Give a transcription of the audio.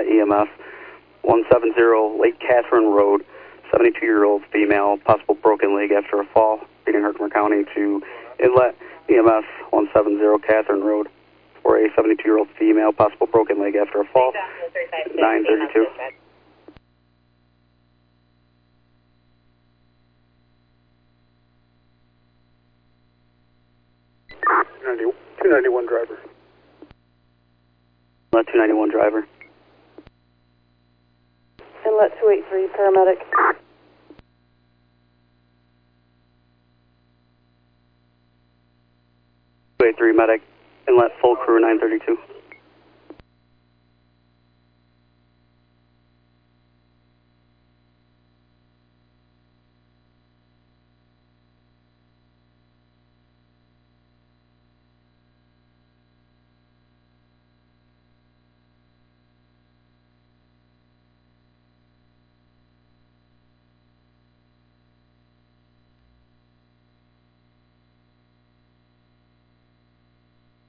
Inlet EMS, 170 Lake Catherine Road, 72-year-old female, possible broken leg after a fall, leading Herkimer County to Inlet EMS, 170 Catherine Road, for a 72-year-old female, possible broken leg after a fall, 932. Two 291 driver. 291 driver. Inlet 283, paramedic. 283 medic, Inlet full crew 932.